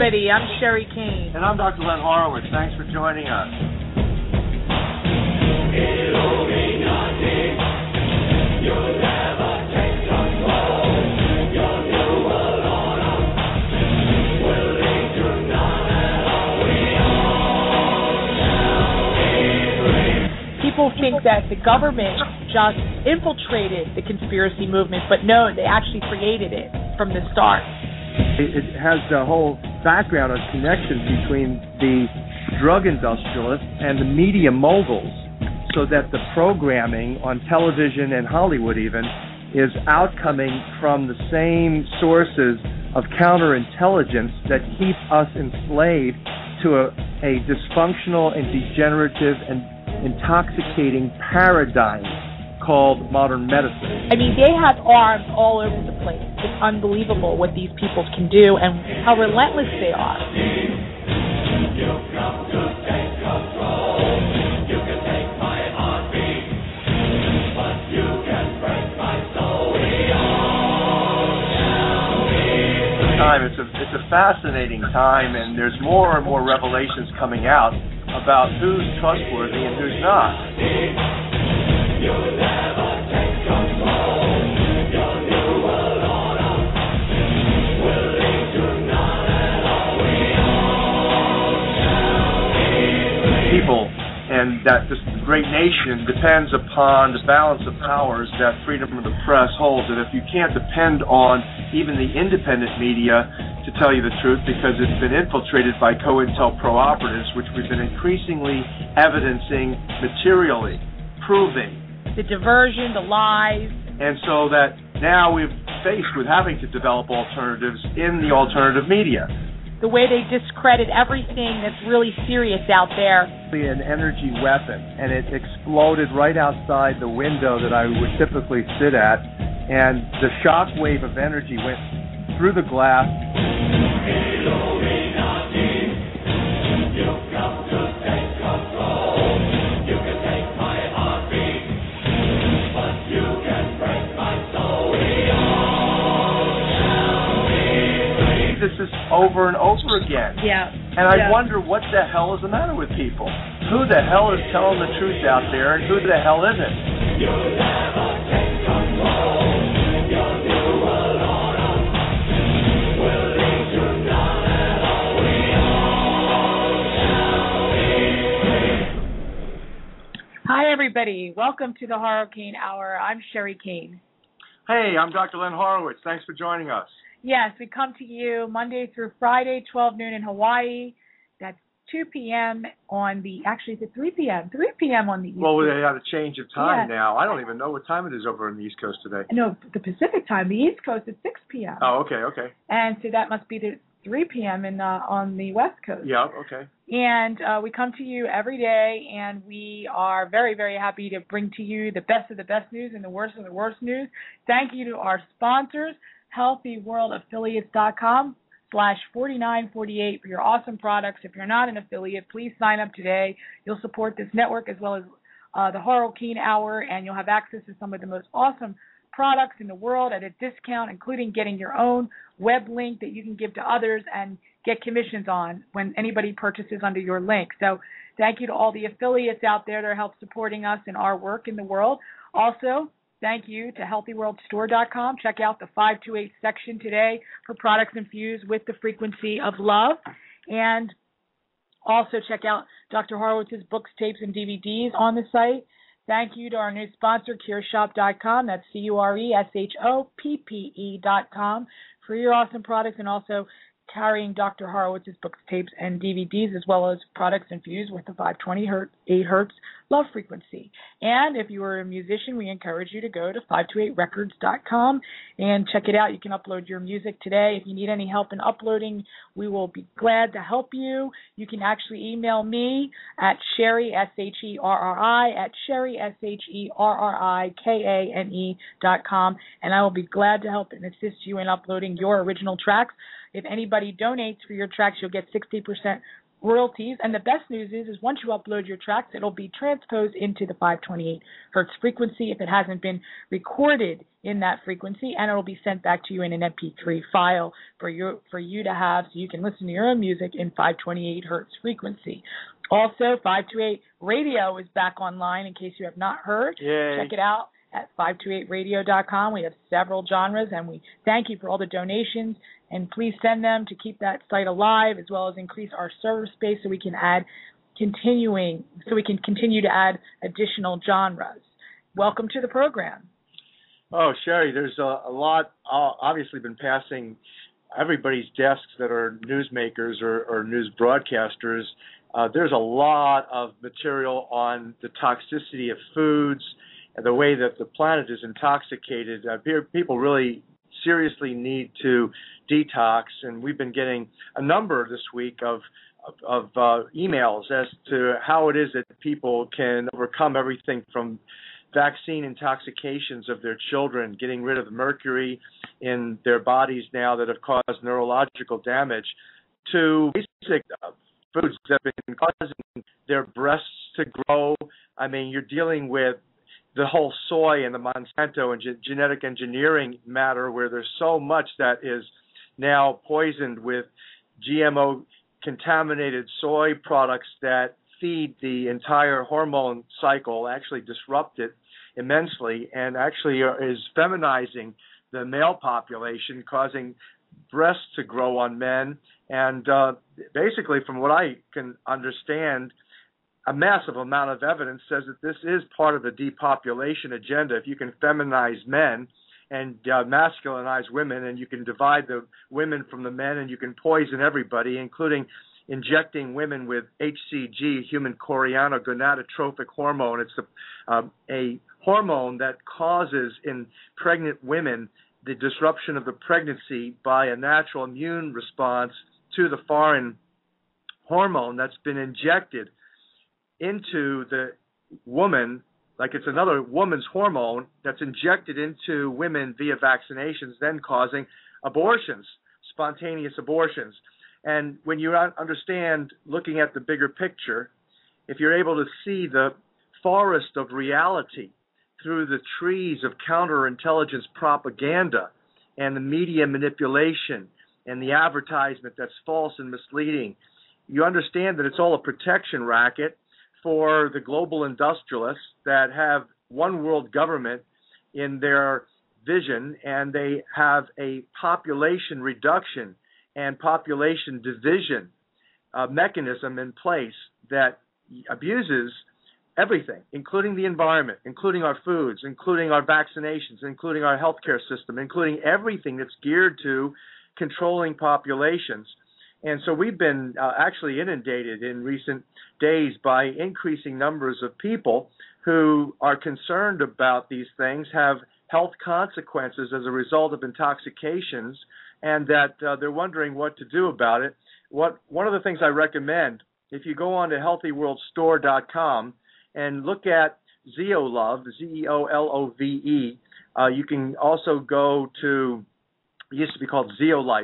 everybody. I'm Sherry Kane. And I'm Dr. Len Horowitz. Thanks for joining us. People think that the government just infiltrated the conspiracy movement, but no, they actually created it from the start. It has the whole background on connections between the drug industrialists and the media moguls, so that the programming on television and Hollywood even is outcoming from the same sources of counterintelligence that keep us enslaved to a dysfunctional and degenerative and intoxicating paradigm called modern medicine. I mean, they have arms all over the place. It's unbelievable what these people can do and how relentless they are. It's a fascinating time, and there's more and more revelations coming out about who's trustworthy and who's not. People and that this great nation depends upon the balance of powers that freedom of the press holds. And if you can't depend on even the independent media to tell you the truth, because it's been infiltrated by COINTELPRO operatives, which we've been increasingly evidencing materially, proving. The diversion, the lies. And so that now we're faced with having to develop alternatives in the alternative media. The way they discredit everything that's really serious out there. An energy weapon, and it exploded right outside the window that I would typically sit at, and the shock wave of energy went through the glass. This is over and over again. Yeah. And I wonder what the hell is the matter with people. Who the hell is telling the truth out there, and who the hell isn't? You'll never take control. Your new world order will lead to none at all. We all shall be free. Hi, everybody. Welcome to the Horrorcane Hour. I'm Sherry Kane. Hey, I'm Dr. Len Horowitz. Thanks for joining us. Yes, we come to you Monday through Friday, 12 noon in Hawaii. That's 2 p.m. on the, actually it's at 3 p.m. 3 p.m. on the East Coast. Well, they had a change of time now. I don't even know what time it is over on the East Coast today. No, the Pacific time. The East Coast is 6 p.m. Oh, okay. And so that must be the 3 p.m. on the West Coast. Yeah, okay. And we come to you every day, and we are very, very happy to bring to you the best of the best news and the worst of the worst news. Thank you to our sponsors, healthyworldaffiliates.com/4948 for your awesome products. If you're not an affiliate, please sign up today. You'll support this network as well as the Horrorcane Hour, and you'll have access to some of the most awesome products in the world at a discount, including getting your own web link that you can give to others and get commissions on when anybody purchases under your link. So thank you to all the affiliates out there that help supporting us in our work in the world. Also, thank you to healthyworldstore.com. Check out the 528 section today for products infused with the frequency of love. And also check out Dr. Horowitz's books, tapes, and DVDs on the site. Thank you to our new sponsor, CureShop.com. That's CureShoppe.com for your awesome products, and also carrying Dr. Horowitz's books, tapes, and DVDs, as well as products infused with the 528 hertz love frequency. And if you are a musician, we encourage you to go to 528records.com and check it out. You can upload your music today. If you need any help in uploading, we will be glad to help you. You can actually email me at Sherry, SHERRI, at Sherry, SHERRIKANE.com, and I will be glad to help and assist you in uploading your original tracks. If anybody donates for your tracks, you'll get 60% royalties. And the best news is once you upload your tracks, it'll be transposed into the 528 hertz frequency if it hasn't been recorded in that frequency, and it'll be sent back to you in an MP3 file for you to have, so you can listen to your own music in 528 hertz frequency. Also, 528 Radio is back online in case you have not heard. Yay. Check it out at 528radio.com. We have several genres, and we thank you for all the donations, and please send them to keep that site alive, as well as increase our server space so we can continue to add additional genres. Welcome to the program. Oh, Sherry, there's a lot obviously been passing everybody's desks that are newsmakers or news broadcasters. There's a lot of material on the toxicity of foods and the way that the planet is intoxicated. People really seriously need to detox, and we've been getting a number this week of emails as to how it is that people can overcome everything from vaccine intoxications of their children, getting rid of the mercury in their bodies now that have caused neurological damage, to basic foods that have been causing their breasts to grow. I mean, you're dealing with the whole soy and the Monsanto and genetic engineering matter, where there's so much that is now poisoned with GMO contaminated soy products that feed the entire hormone cycle, actually disrupt it immensely, and actually is feminizing the male population, causing breasts to grow on men. And basically, from what I can understand, a massive amount of evidence says that this is part of the depopulation agenda. If you can feminize men and masculinize women, and you can divide the women from the men, and you can poison everybody, including injecting women with HCG, human chorianogonadotrophic hormone. It's a hormone that causes in pregnant women the disruption of the pregnancy by a natural immune response to the foreign hormone that's been injected into the woman, like it's another woman's hormone that's injected into women via vaccinations, then causing abortions, spontaneous abortions. And when you understand, looking at the bigger picture, if you're able to see the forest of reality through the trees of counterintelligence propaganda and the media manipulation and the advertisement that's false and misleading, you understand that it's all a protection racket for the global industrialists that have one world government in their vision, and they have a population reduction and population division mechanism in place that abuses everything, including the environment, including our foods, including our vaccinations, including our healthcare system, including everything that's geared to controlling populations. And so we've been actually inundated in recent days by increasing numbers of people who are concerned about these things, have health consequences as a result of intoxications, and that they're wondering what to do about it. One of the things I recommend, if you go on to healthyworldstore.com and look at Zeolove, Zeolove, you can also go to, it used to be called Zeolife,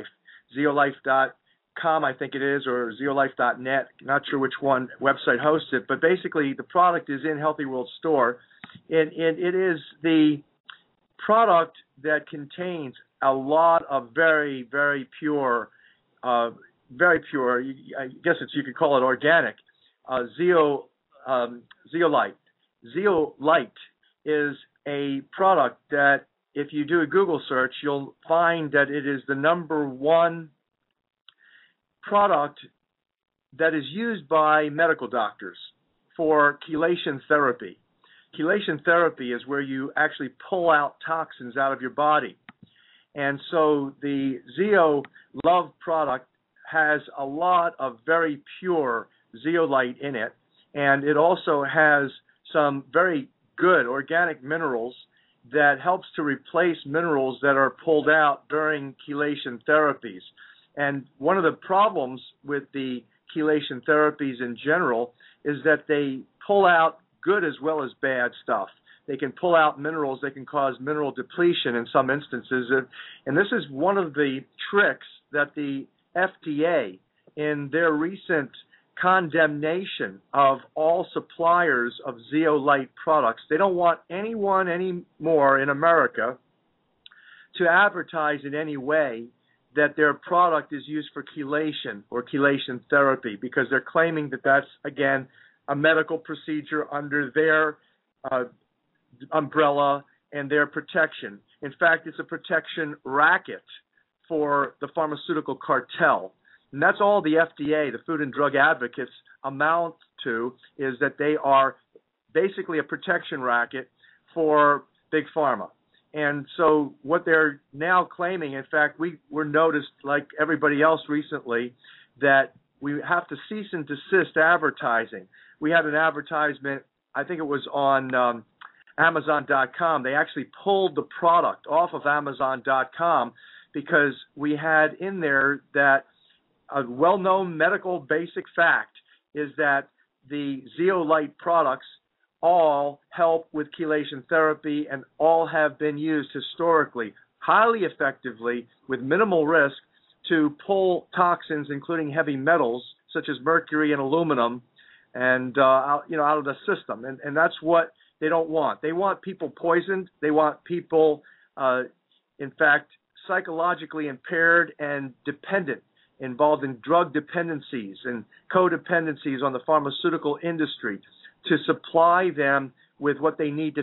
zeolife.com, I think it is, or zeolife.net. Not sure which one website hosts it, but basically the product is in Healthy World Store. It is the product that contains a lot of very, very pure, I guess you could call it organic, zeolite. Zeolite is a product that, if you do a Google search, you'll find that it is the number one product that is used by medical doctors for chelation therapy. Chelation therapy is where you actually pull out toxins out of your body. And so the Zeolove product has a lot of very pure zeolite in it, and it also has some very good organic minerals that helps to replace minerals that are pulled out during chelation therapies. And one of the problems with the chelation therapies in general is that they pull out good as well as bad stuff. They can pull out minerals. They can cause mineral depletion in some instances. And this is one of the tricks that the FDA, in their recent condemnation of all suppliers of zeolite products. They don't want anyone anymore in America to advertise in any way that their product is used for chelation or chelation therapy, because they're claiming that that's, again, a medical procedure under their umbrella and their protection. In fact, it's a protection racket for the pharmaceutical cartel. And that's all the FDA, the Food and Drug Advocates, amount to, is that they are basically a protection racket for Big Pharma. And so what they're now claiming, in fact, we were noticed, like everybody else recently, that we have to cease and desist advertising. We had an advertisement, I think it was on Amazon.com. They actually pulled the product off of Amazon.com because we had in there that a well-known medical basic fact is that the zeolite products all help with chelation therapy and all have been used historically highly effectively with minimal risk to pull toxins, including heavy metals such as mercury and aluminum, and out of the system. And that's what they don't want. They want people poisoned. They want people, in fact, psychologically impaired and dependent, involved in drug dependencies and codependencies on the pharmaceutical industry, to supply them with what they need to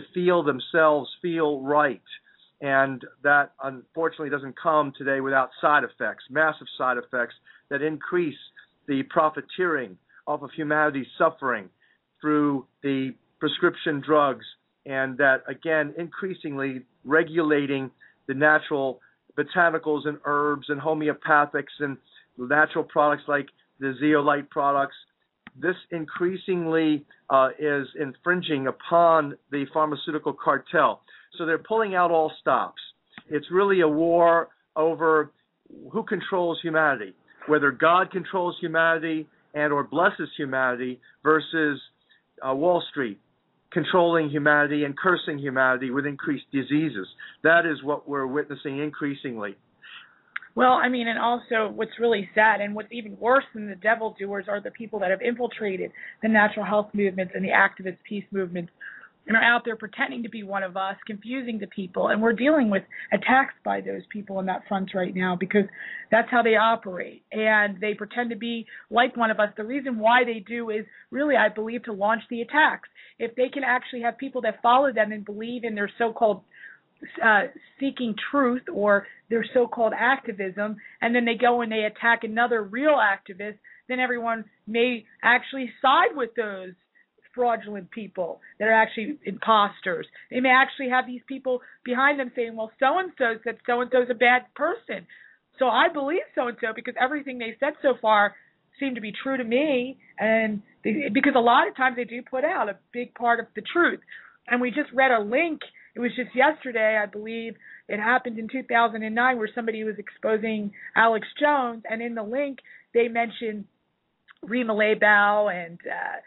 feel right. And that, unfortunately, doesn't come today without side effects, massive side effects that increase the profiteering off of humanity's suffering through the prescription drugs, and that, again, increasingly regulating the natural botanicals and herbs and homeopathics and natural products like the zeolite products. This increasingly is infringing upon the pharmaceutical cartel. So they're pulling out all stops. It's really a war over who controls humanity, whether God controls humanity and or blesses humanity versus Wall Street controlling humanity and cursing humanity with increased diseases. That is what we're witnessing increasingly. Well, I mean, and also what's really sad and what's even worse than the devil doers are the people that have infiltrated the natural health movements and the activist peace movements and are out there pretending to be one of us, confusing the people. And we're dealing with attacks by those people on that front right now because that's how they operate. And they pretend to be like one of us. The reason why they do is really, I believe, to launch the attacks. If they can actually have people that follow them and believe in their so-called seeking truth or their so-called activism, and then they go and they attack another real activist, then everyone may actually side with those fraudulent people that are actually imposters. They may actually have these people behind them saying, well, so-and-so said so-and-so's a bad person, so I believe so-and-so because everything they said so far seemed to be true to me, and because a lot of times they do put out a big part of the truth. And we just read a link. It was just yesterday, I believe. It happened in 2009 where somebody was exposing Alex Jones, and in the link they mentioned Rima Leibau and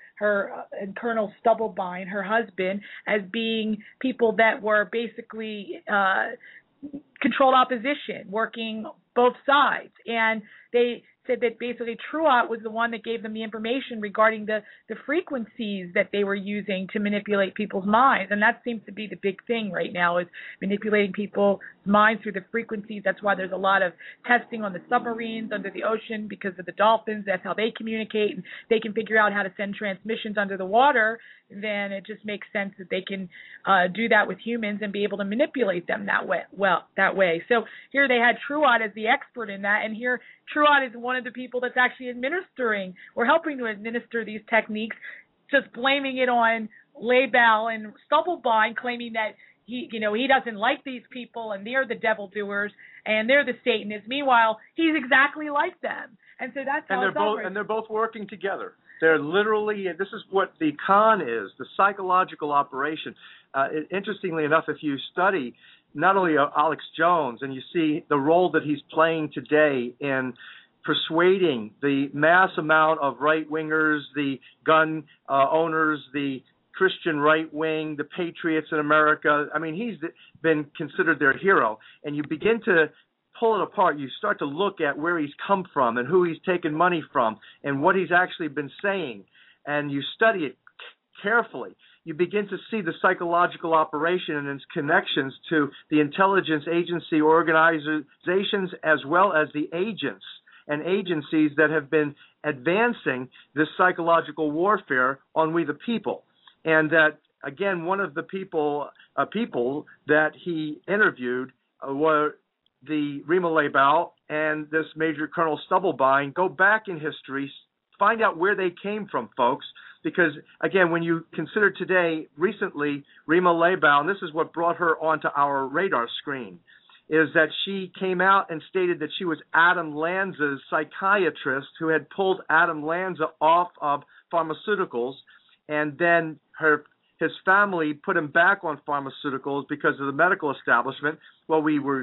and Colonel Stubblebine, her husband, as being people that were basically controlled opposition, working both sides. And they said that basically Truott was the one that gave them the information regarding the frequencies that they were using to manipulate people's minds. And that seems to be the big thing right now, is manipulating people's minds through the frequencies. That's why there's a lot of testing on the submarines under the ocean because of the dolphins. That's how they communicate, and they can figure out how to send transmissions under the water. Then it just makes sense that they can do that with humans and be able to manipulate them that way. So here they had Truott as the expert in that, and here Truott is one of the people that's actually administering or helping to administer these techniques, just blaming it on Leibau and Stubblebine, claiming that he doesn't like these people and they're the devil doers and they're the Satanists. Meanwhile, he's exactly like them, and so that's how they're both working together. They're literally, this is what the con is, the psychological operation. Interestingly enough, if you study not only Alex Jones and you see the role that he's playing today in persuading the mass amount of right-wingers, the gun owners, the Christian right wing, the patriots in America. I mean, he's been considered their hero. And you begin to pull it apart, you start to look at where he's come from and who he's taken money from and what he's actually been saying, and you study it carefully, you begin to see the psychological operation and its connections to the intelligence agency organizations as well as the agents and agencies that have been advancing this psychological warfare on we the people. And that, again, one of the people that he interviewed were the Rima Leibau and this Major Colonel Stubblebine. Go back in history, find out where they came from, folks. Because, again, when you consider today, recently, Rima Leibau, and this is what brought her onto our radar screen, is that she came out and stated that she was Adam Lanza's psychiatrist who had pulled Adam Lanza off of pharmaceuticals, and then his family put him back on pharmaceuticals because of the medical establishment. Well, we were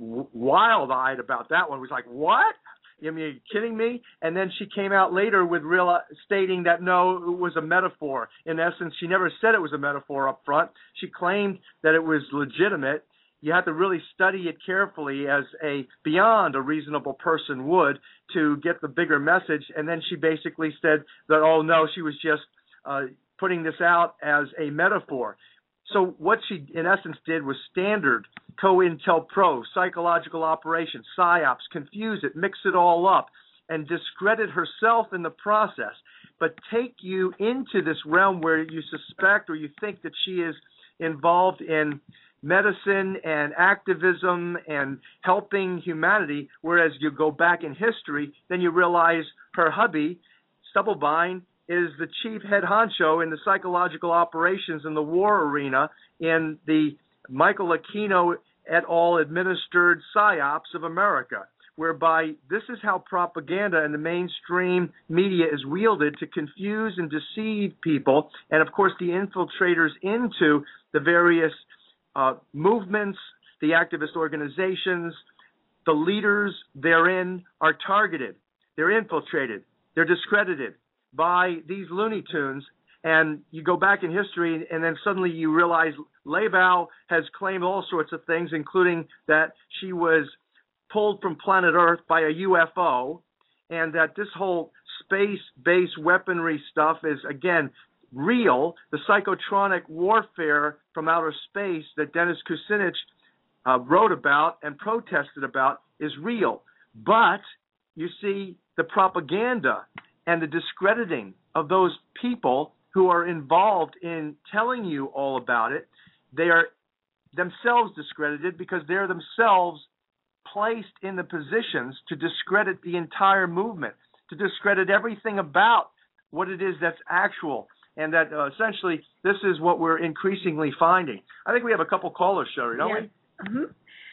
wild-eyed about that one. We was like, what? I mean, are you kidding me? And then she came out later with stating that, no, it was a metaphor. In essence, she never said it was a metaphor up front. She claimed that it was legitimate. You have to really study it carefully as beyond a reasonable person would to get the bigger message. And then she basically said that, oh, no, she was just putting this out as a metaphor. So what she, in essence, did was standard COINTELPRO, psychological operations, PSYOPs, confuse it, mix it all up, and discredit herself in the process, but take you into this realm where you suspect or you think that she is involved in medicine and activism and helping humanity, whereas you go back in history, then you realize her hubby, Stubblebine, is the chief head honcho in the psychological operations in the war arena in the Michael Aquino et al. Administered PSYOPs of America, whereby this is how propaganda in the mainstream media is wielded to confuse and deceive people, and of course the infiltrators into the various movements, the activist organizations, the leaders therein are targeted, they're infiltrated, they're discredited by these Looney Tunes. And you go back in history, and then suddenly you realize Leibau has claimed all sorts of things, including that she was pulled from planet Earth by a UFO, and that this whole space-based weaponry stuff is, again, real. The psychotronic warfare from outer space that Dennis Kucinich wrote about and protested about is real. But you see the propaganda and the discrediting of those people who are involved in telling you all about it, they are themselves discredited because they're themselves placed in the positions to discredit the entire movement, to discredit everything about what it is that's actual, and that essentially this is what we're increasingly finding. I think we have a couple callers, Sherry, don't we? Mm-hmm.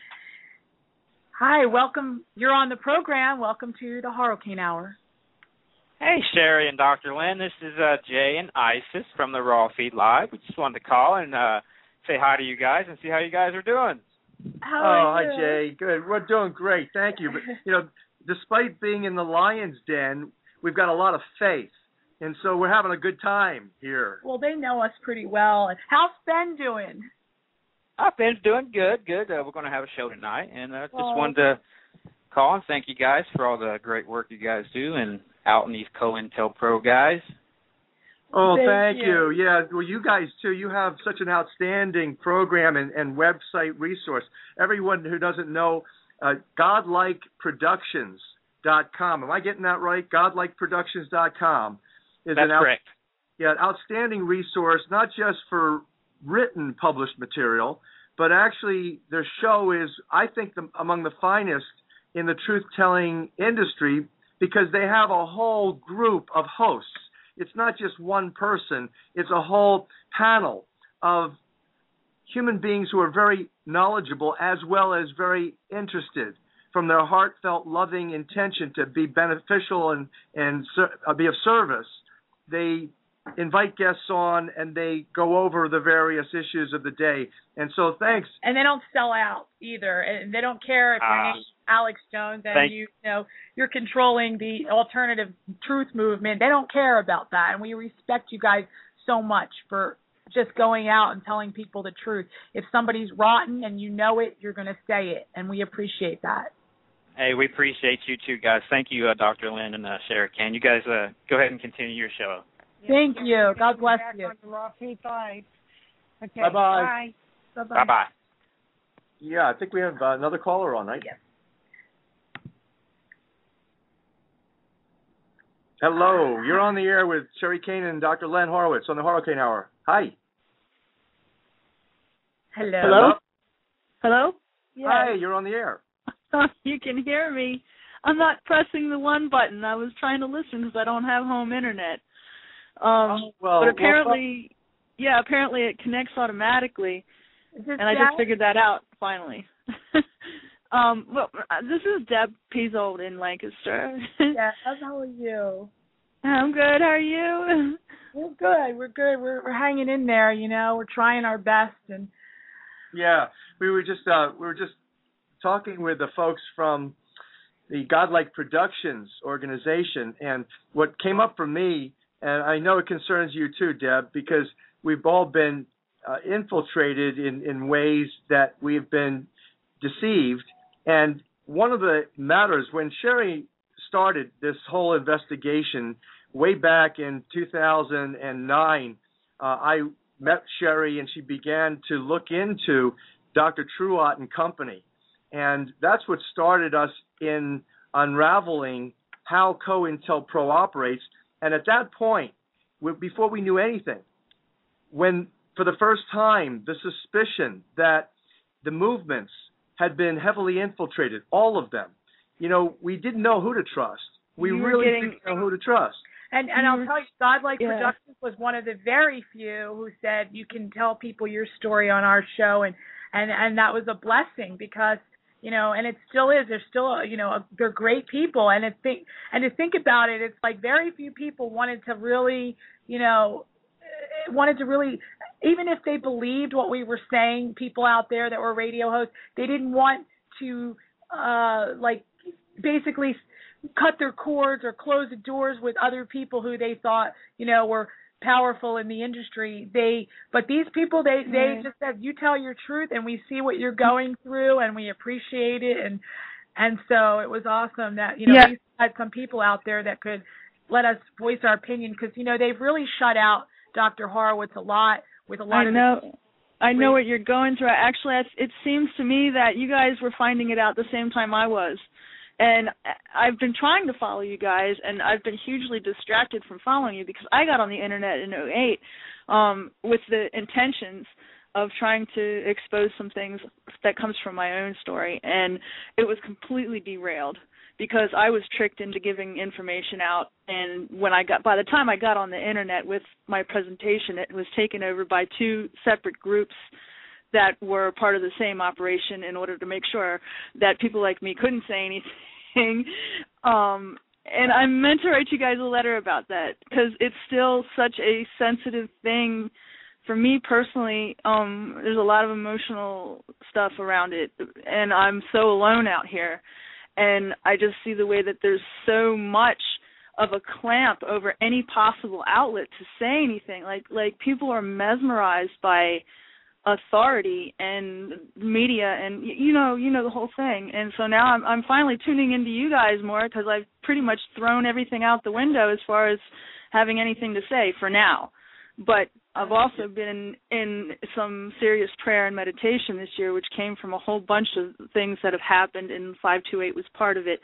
Hi, welcome. You're on the program. Welcome to the Horrocane Hour. Hey, Sherry and Dr. Lynn. This is Jay and Isis from the Raw Feed Live. We just wanted to call and say hi to you guys and see how you guys are doing. Hi, Jay. Good. We're doing great. Thank you. But, despite being in the lion's den, we've got a lot of faith. And so we're having a good time here. Well, they know us pretty well. How's Ben doing? Ben's doing good. We're going to have a show tonight. And just wanted to call and thank you guys for all the great work you guys do and out in these COINTELPRO guys. Oh, thank you. Yeah, well, you guys, too, you have such an outstanding program and website resource. Everyone who doesn't know, godlikeproductions.com. Am I getting that right? godlikeproductions.com. That's correct. Yeah, outstanding resource, not just for written published material, but actually their show is, I think, among the finest in the truth-telling industry, because they have a whole group of hosts. It's not just one person. It's a whole panel of human beings who are very knowledgeable as well as very interested from their heartfelt, loving intention to be beneficial and be of service. They invite guests on, and they go over the various issues of the day. And so thanks. And they don't sell out either. And they don't care if your name's Alex Jones and you're controlling the alternative truth movement. They don't care about that. And we respect you guys so much for just going out and telling people the truth. If somebody's rotten and you know it, you're going to say it. And we appreciate that. Hey, we appreciate you too, guys. Thank you, Dr. Lynn and Sherry Kane. You guys go ahead and continue your show. Thank you. God bless you. Okay, Bye-bye. bye. Bye-bye. Bye-bye. Yeah, I think we have another caller on, right? Yes. Hello, you're on the air with Sherry Kane and Dr. Len Horowitz on the Hurricane Hour. Hi. Hello. Hello? Yes. Hi, you're on the air. You can hear me. I'm not pressing the one button. I was trying to listen because I don't have home internet. But apparently, apparently it connects automatically, and I just figured that out finally. Well, this is Deb Peasold in Lancaster. Yes, how are you? I'm good. How are you? We're good. We're hanging in there. We're trying our best. And yeah, we were just talking with the folks from the Godlike Productions organization, and what came up for me, and I know it concerns you too, Deb, because we've all been infiltrated in ways that we've been deceived. And one of the matters, when Sherry started this whole investigation way back in 2009, I met Sherry and she began to look into Dr. Truott and Company. And that's what started us in unraveling how COINTELPRO operates. And at that point, before we knew anything, when for the first time the suspicion that the movements had been heavily infiltrated, all of them, we didn't know who to trust. We really didn't know who to trust. And I'll tell you, Godlike Productions was one of the very few who said you can tell people your story on our show, and that was a blessing because and it still is. There's still they're great people, and to think about it, it's like very few people wanted to really even if they believed what we were saying, people out there that were radio hosts, they didn't want to basically cut their cords or close the doors with other people who they thought were powerful in the industry. But these people they just said, you tell your truth and we see what you're going through and we appreciate it, and so it was awesome that we had some people out there that could let us voice our opinion, because they've really shut out Dr. Horowitz a lot with a lot I know what you're going through. Actually, it seems to me that you guys were finding it out the same time I was. And I've been trying to follow you guys, and I've been hugely distracted from following you because I got on the internet in 2008 with the intentions of trying to expose some things that comes from my own story, and it was completely derailed because I was tricked into giving information out. And by the time I got on the internet with my presentation, it was taken over by two separate groups that were part of the same operation in order to make sure that people like me couldn't say anything. And I meant to write you guys a letter about that because it's still such a sensitive thing for me personally. There's a lot of emotional stuff around it, and I'm so alone out here. And I just see the way that there's so much of a clamp over any possible outlet to say anything. Like people are mesmerized by authority and media, and you know the whole thing. And so now I'm finally tuning into you guys more because I've pretty much thrown everything out the window as far as having anything to say for now. But I've also been in some serious prayer and meditation this year, which came from a whole bunch of things that have happened, and 528 was part of it.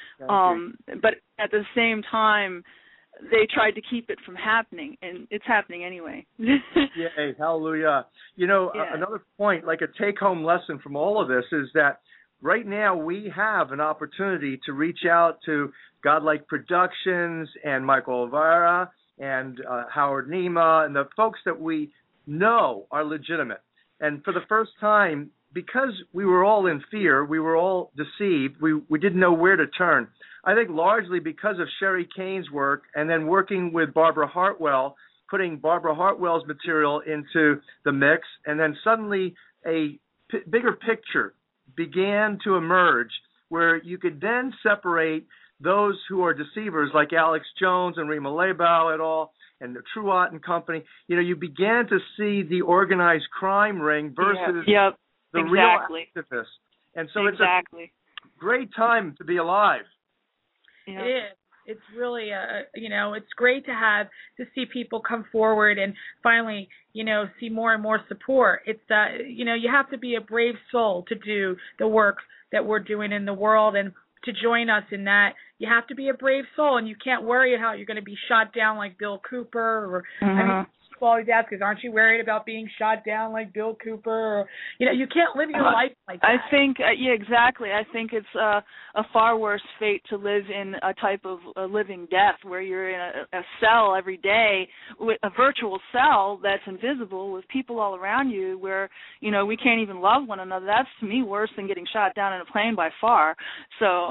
But at the same time, they tried to keep it from happening, and it's happening anyway. Yay, hallelujah. Another point, like a take-home lesson from all of this, is that right now we have an opportunity to reach out to Godlike Productions and Michael Elvira and Howard Nima and the folks that we know are legitimate. And for the first time, because we were all in fear, we were all deceived, we didn't know where to turn. I think largely because of Sherry Kane's work and then working with Barbara Hartwell, putting Barbara Hartwell's material into the mix, and then suddenly a bigger picture began to emerge where you could then separate those who are deceivers like Alex Jones and Rima Leibau et al. And the Truott and Company. You began to see the organized crime ring versus the real activists. And so great time to be alive. Yeah. It is. It's really it's great to see people come forward and finally, see more and more support. It's you have to be a brave soul to do the work that we're doing in the world, and to join us in that, you have to be a brave soul, and you can't worry how you're going to be shot down like Bill Cooper, or I mean, people always ask, because aren't you worried about being shot down like Bill Cooper? Or, you can't live your life like that. I think, yeah, exactly. I think it's a far worse fate to live in a type of a living death where you're in a cell every day, with a virtual cell that's invisible with people all around you where, we can't even love one another. That's, to me, worse than getting shot down in a plane by far. So,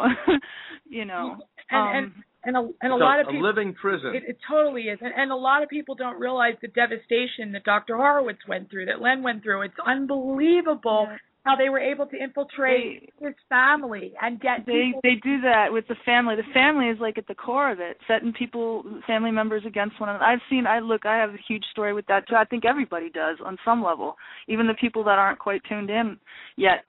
And a lot of people, a living prison. It totally is, and a lot of people don't realize the devastation that Dr. Horowitz went through, that Len went through. It's unbelievable how they were able to infiltrate his family and get people. They do that with the family. The family is like at the core of it, setting family members against one another. I have a huge story with that too. I think everybody does on some level, even the people that aren't quite tuned in yet.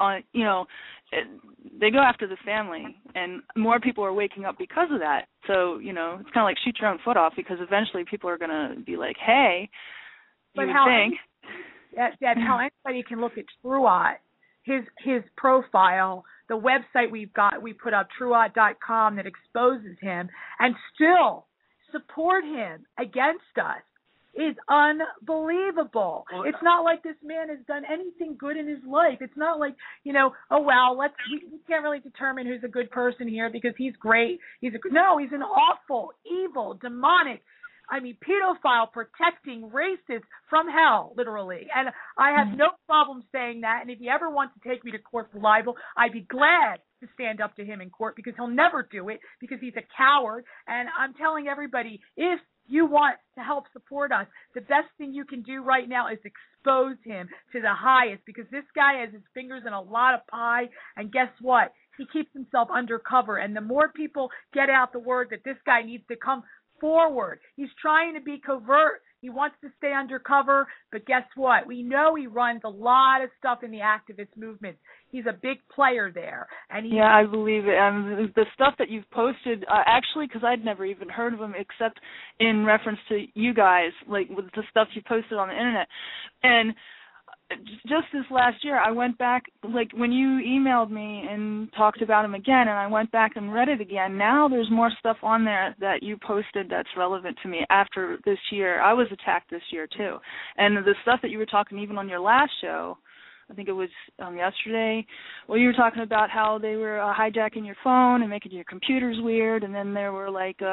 They go after the family, and more people are waking up because of that. So, it's kind of like shoot your own foot off, because eventually people are going to be like, hey, Deb, how anybody can look at Truott, his profile, the website we put up, Truott.com, that exposes him, and still support him against us, is unbelievable. Well, it's not like this man has done anything good in his life. It's not like, we can't really determine who's a good person here because he's great. He's an awful, evil, demonic, pedophile, protecting racist from hell, literally. And I have no problem saying that. And if he ever wants to take me to court for libel, I'd be glad to stand up to him in court, because he'll never do it, because he's a coward. And I'm telling everybody, if you want to help support us, the best thing you can do right now is expose him to the highest, because this guy has his fingers in a lot of pie, and guess what? He keeps himself undercover, and the more people get out the word that this guy needs to come forward. He's trying to be covert. He wants to stay undercover, but guess what? We know he runs a lot of stuff in the activist movement. He's a big player there. Yeah, I believe it. The stuff that you've posted, actually, because I'd never even heard of him except in reference to you guys, like with the stuff you posted on the internet. And just this last year, I went back, like when you emailed me and talked about him again, and I went back and read it again. Now there's more stuff on there that you posted that's relevant to me after this year. I was attacked this year too. And the stuff that you were talking even on your last show, I think it was yesterday, well, you were talking about how they were hijacking your phone and making your computers weird, and then there were like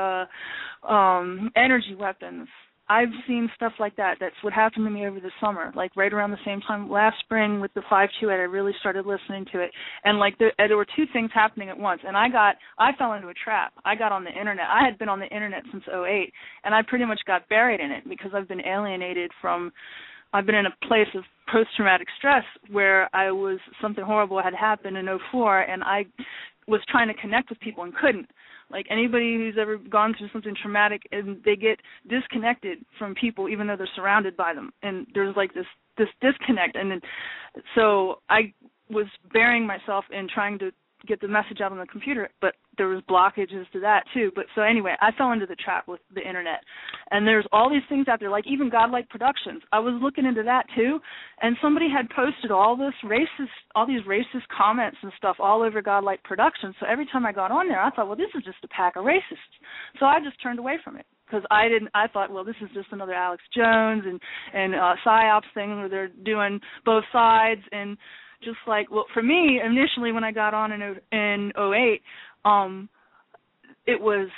energy weapons. I've seen stuff like that. That's what happened to me over the summer, like right around the same time last spring with the 528. I really started listening to it, and like there were two things happening at once. And I fell into a trap. I got on the internet. I had been on the internet since 2008, and I pretty much got buried in it because I've been alienated from. I've been in a place of post-traumatic stress where something horrible had happened in 2004, and I was trying to connect with people and couldn't. Like anybody who's ever gone through something traumatic, and they get disconnected from people even though they're surrounded by them, and there's like this disconnect. And so I was burying myself in trying to get the message out on the computer, but there was blockages to that too. But so anyway, I fell into the trap with the internet, and there's all these things out there, like even Godlike Productions. I was looking into that too, and somebody had posted all these racist comments and stuff all over Godlike Productions. So every time I got on there, I thought, well, this is just a pack of racists. So I just turned away from it. Because I thought, well, this is just another Alex Jones and PsyOps thing where they're doing both sides. And just like, well, for me, initially when I got on in 2008, it was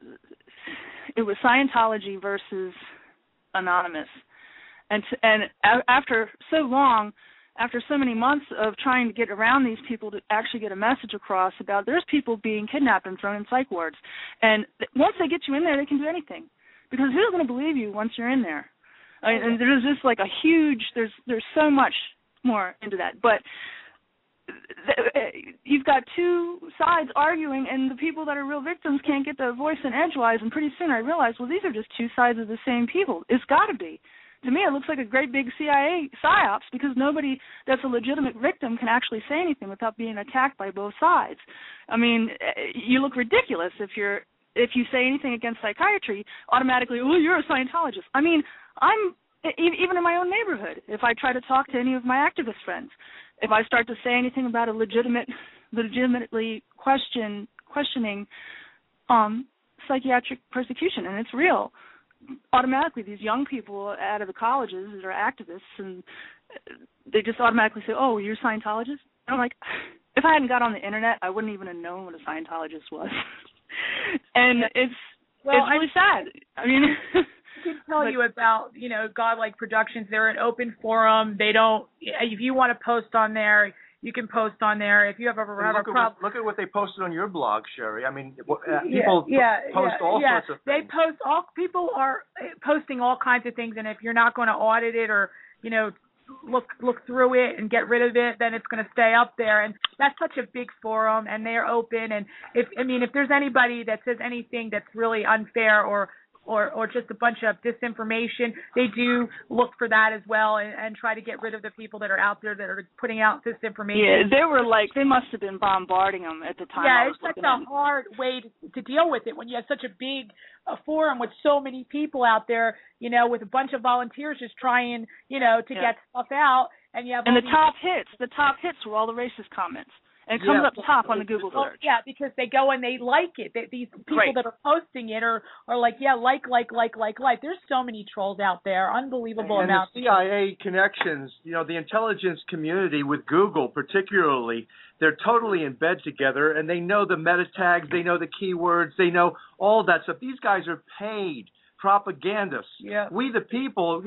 Scientology versus Anonymous. And after so many months of trying to get around these people to actually get a message across about there's people being kidnapped and thrown in psych wards. And once they get you in there, they can do anything. Because who's going to believe you once you're in there? And there's just like a huge, there's so much more into that. But you've got two sides arguing, and the people that are real victims can't get their voice in edgewise. And pretty soon I realized, well, these are just two sides of the same people. It's got to be. to me it looks like a great big CIA psyops, because nobody that's a legitimate victim can actually say anything without being attacked by both sides. I mean, you look ridiculous if you say anything against psychiatry, automatically, oh, you're a Scientologist. I mean, I'm even in my own neighborhood. If I try to talk to any of my activist friends, if I start to say anything about a legitimately questioning psychiatric persecution, and it's real, automatically these young people out of the colleges that are activists, and they just automatically say, oh, you're a Scientologist? And I'm like, if I hadn't got on the internet, I wouldn't even have known what a Scientologist was. And it's really sad. I mean, I can tell you about, Godlike Productions. They're an open forum. They don't, if you want to post on there, you can post on there. If you have a problem. Look at what they posted on your blog, Sherry. I mean, people post all sorts of things. They post people are posting all kinds of things, and if you're not going to audit it or, look through it and get rid of it, then it's going to stay up there. And that's such a big forum, and they're open. And if there's anybody that says anything that's really unfair or just a bunch of disinformation, they do look for that as well and try to get rid of the people that are out there that are putting out disinformation. Yeah, they must have been bombarding them at the time. Yeah, it's such a hard way to deal with it when you have such a big forum with so many people out there, with a bunch of volunteers just trying, to get stuff out. And you have the top hits were all the racist comments. And it comes up top on the Google search. Yeah, because they go and they like it. These people that are posting it are like, like. There's so many trolls out there, unbelievable amounts. And the CIA connections, the intelligence community with Google particularly, they're totally in bed together, and they know the meta tags, they know the keywords, they know all that stuff. These guys are paid propagandists. Yeah. We the people,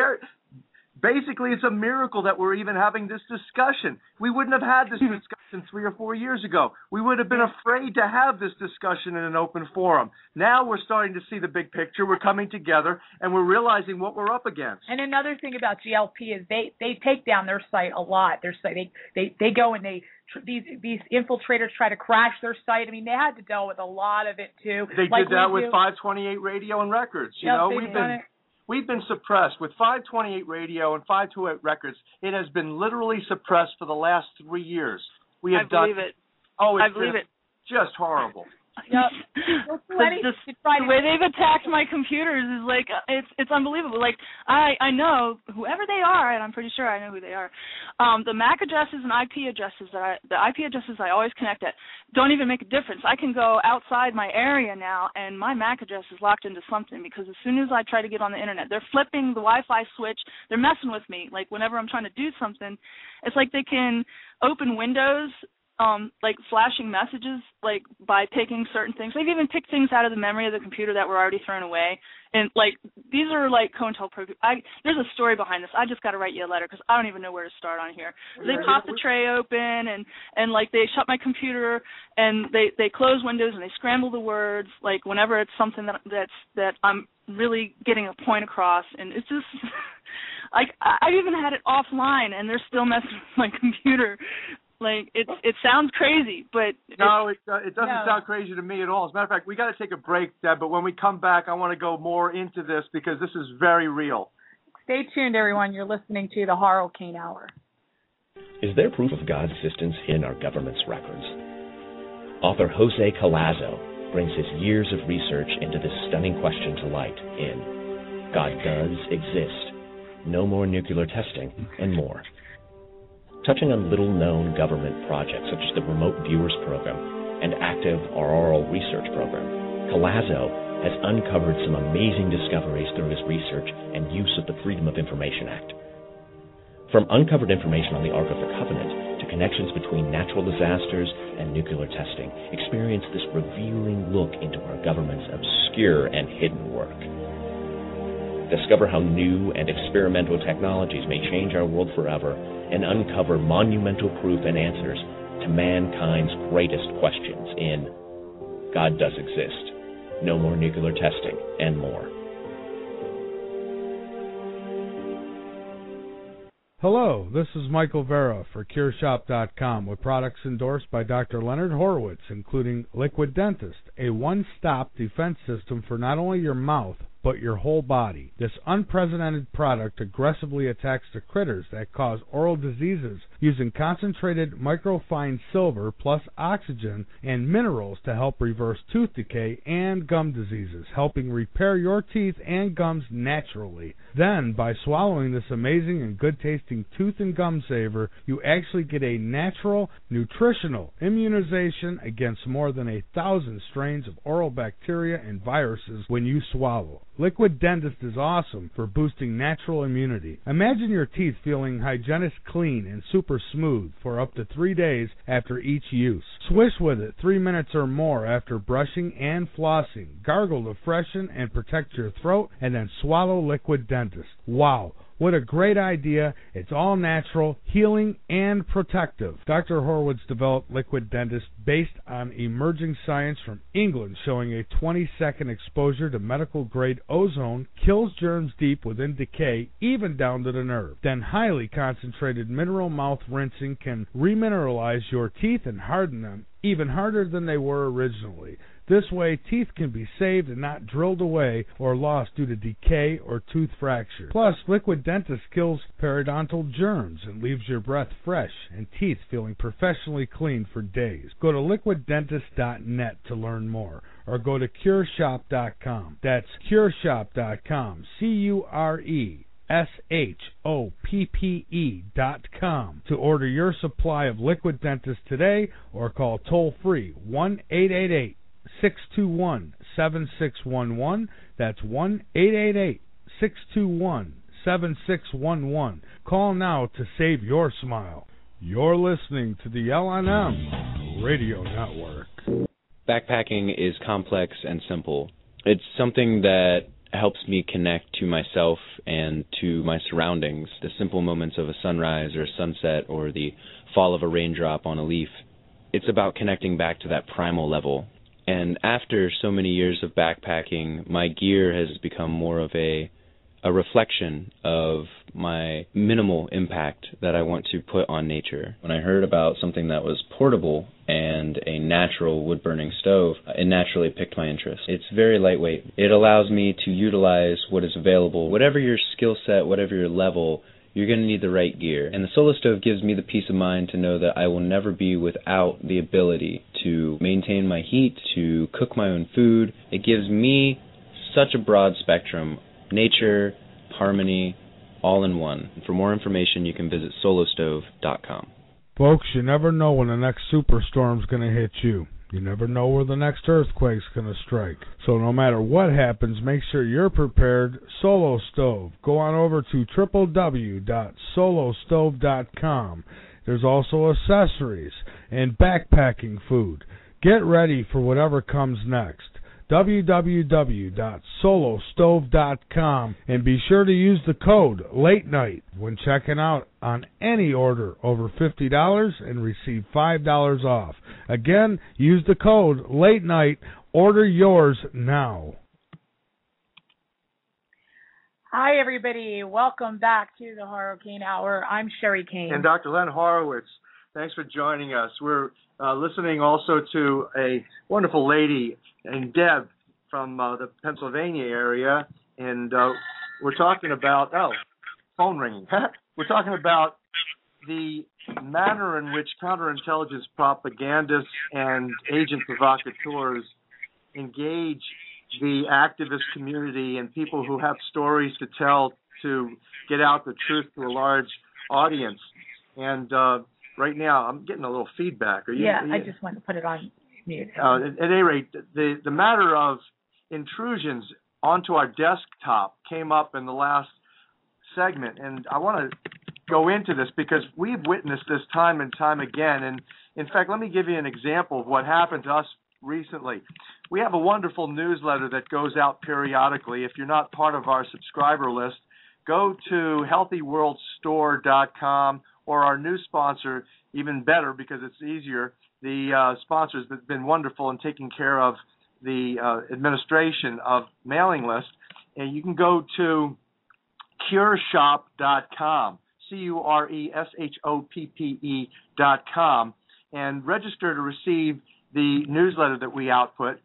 basically, it's a miracle that we're even having this discussion. We wouldn't have had this discussion 3 or 4 years ago. We would have been afraid to have this discussion in an open forum. Now we're starting to see the big picture. We're coming together, and we're realizing what we're up against. And another thing about GLP is they take down their site a lot. Their site, they go and these infiltrators try to crash their site. I mean, they had to deal with a lot of it too. They did that with 528 Radio and Records. We've been suppressed with 528 Radio and 528 Records. It has been literally suppressed for the last 3 years. I believe it. Oh, I believe it. Just horrible. The way they've attacked my computers is like it's unbelievable. Like I know whoever they are, and I'm pretty sure I know who they are. The MAC addresses and IP addresses the IP addresses I always connect at don't even make a difference. I can go outside my area now, and my MAC address is locked into something because as soon as I try to get on the internet, they're flipping the Wi-Fi switch. They're messing with me. Like whenever I'm trying to do something, it's like they can open Windows. Like flashing messages, like by picking certain things. They've even picked things out of the memory of the computer that were already thrown away. And like these are like COINTELPRO. There's a story behind this. I just got to write you a letter because I don't even know where to start on here. They pop the tray open and like they shut my computer and they close Windows and they scramble the words. Like whenever it's something that I'm really getting a point across, and it's just. Like I've even had it offline and they're still messing with my computer. Like it sounds crazy, but it doesn't sound crazy to me at all. As a matter of fact, we got to take a break, Deb. But when we come back, I want to go more into this because this is very real. Stay tuned, everyone. You're listening to the Harl Cain Hour. Is there proof of God's existence in our government's records? Author Jose Collazo brings his years of research into this stunning question to light in God Does Exist, No More Nuclear Testing, and More. Touching on little-known government projects such as the Remote Viewers Program and Active Auroral Research Program, Collazo has uncovered some amazing discoveries through his research and use of the Freedom of Information Act. From uncovered information on the Ark of the Covenant to connections between natural disasters and nuclear testing, experience this revealing look into our government's obscure and hidden work. Discover how new and experimental technologies may change our world forever and uncover monumental proof and answers to mankind's greatest questions in God Does Exist, No More Nuclear Testing, and More. Hello, this is Michael Vera for CureShop.com with products endorsed by Dr. Leonard Horowitz, including Liquid Dentist, a one-stop defense system for not only your mouth, but your whole body. This unprecedented product aggressively attacks the critters that cause oral diseases using concentrated microfine silver plus oxygen and minerals to help reverse tooth decay and gum diseases, helping repair your teeth and gums naturally. Then, by swallowing this amazing and good-tasting tooth and gum saver, you actually get a natural, nutritional immunization against more than 1,000 strains of oral bacteria and viruses when you swallow. Liquid Dentist is awesome for boosting natural immunity. Imagine your teeth feeling hygienic clean and super smooth for up to 3 days after each use. Swish with it 3 minutes or more after brushing and flossing. Gargle to freshen and protect your throat, and then swallow Liquid Dentist. Wow! What a great idea. It's all natural, healing, and protective. Dr. Horowitz developed Liquid Dentist based on emerging science from England showing a 20-second exposure to medical-grade ozone kills germs deep within decay, even down to the nerve. Then highly concentrated mineral mouth rinsing can remineralize your teeth and harden them, even harder than they were originally. This way, teeth can be saved and not drilled away or lost due to decay or tooth fracture. Plus, Liquid Dentist kills periodontal germs and leaves your breath fresh and teeth feeling professionally clean for days. Go to liquiddentist.net to learn more, or go to cureshop.com. That's cureshop.com. CURESHOPPE.com to order your supply of Liquid Dentist today, or call toll-free 1-888-621-7611. That's 1-888-621-7611. Call now to save your smile. You're listening to the LNM Radio Network. Backpacking is complex and simple. It's something that helps me connect to myself and to my surroundings, the simple moments of a sunrise or a sunset or the fall of a raindrop on a leaf. It's about connecting back to that primal level. And after so many years of backpacking, my gear has become more of a reflection of my minimal impact that I want to put on nature. When I heard about something that was portable and a natural wood-burning stove, it naturally piqued my interest. It's very lightweight. It allows me to utilize what is available. Whatever your skill set, whatever your level, you're going to need the right gear. And the Solo Stove gives me the peace of mind to know that I will never be without the ability to maintain my heat, to cook my own food. It gives me such a broad spectrum. Nature, harmony, all in one. For more information, you can visit solostove.com. Folks, you never know when the next superstorm's going to hit you. You never know where the next earthquake's going to strike. So no matter what happens, make sure you're prepared. Solo Stove. Go on over to www.solostove.com. There's also accessories and backpacking food. Get ready for whatever comes next. www.solostove.com, and be sure to use the code Late Night when checking out on any order over $50 and receive $5 off. Again, use the code Late Night. Order yours now. Hi, everybody. Welcome back to the Horror Kane Hour. I'm Sherry Kane. And Dr. Len Horowitz. Thanks for joining us. We're listening also to a wonderful lady named Deb from the Pennsylvania area, and we're talking about, phone ringing. We're talking about the manner in which counterintelligence propagandists and agent provocateurs engage the activist community and people who have stories to tell to get out the truth to a large audience. And right now, I'm getting a little feedback. Are you? Yeah, I just want to put it on mute. At any rate, the matter of intrusions onto our desktop came up in the last segment, and I want to go into this because we've witnessed this time and time again. And in fact, let me give you an example of what happened to us recently. We have a wonderful newsletter that goes out periodically. If you're not part of our subscriber list, go to healthyworldstore.com, or our new sponsor, even better because it's easier. The sponsors that have been wonderful in taking care of the administration of mailing lists. And you can go to cureshop.com, cureshhoppe.com, and register to receive the newsletter that we output.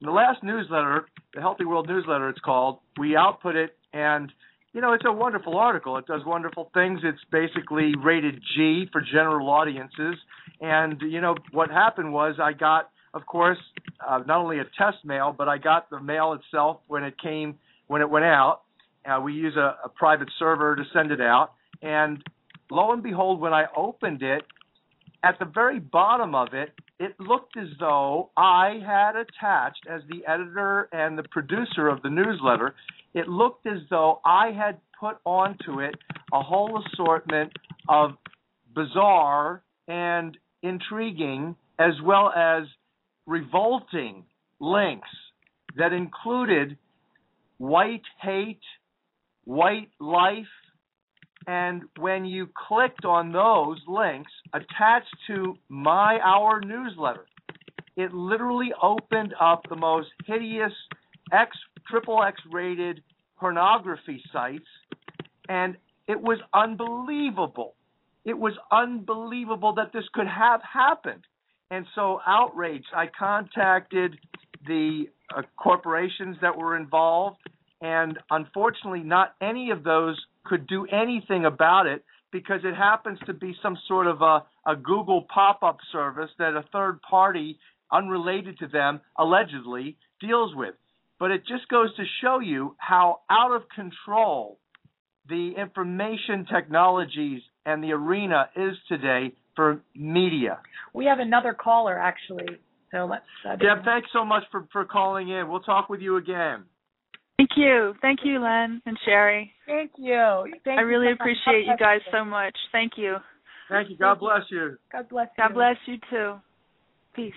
the last newsletter, the Healthy World newsletter, it's called, we output it, and it's a wonderful article. It does wonderful things. It's basically rated G for general audiences. And, what happened was I got, of course, not only a test mail, but I got the mail itself when it went out. We use a private server to send it out. And lo and behold, when I opened it, at the very bottom of it, it looked as though I had attached, as the editor and the producer of the newsletter, it looked as though I had put onto it a whole assortment of bizarre and intriguing as well as revolting links that included white hate, white life, and when you clicked on those links attached to our newsletter, it literally opened up the most hideous XXX rated pornography sites, and it was unbelievable. It was unbelievable that this could have happened. And so outraged, I contacted the corporations that were involved, and unfortunately not any of those could do anything about it because it happens to be some sort of a Google pop-up service that a third party unrelated to them allegedly deals with. But it just goes to show you how out of control the information technologies and the arena is today for media. We have another caller, actually. So let's... Deb, thanks so much for calling in. We'll talk with you again. Thank you, Len and Sherry. Thank you. I really appreciate you guys so much. Thank you. Thank you. God bless you. God bless you. God bless you too. Peace.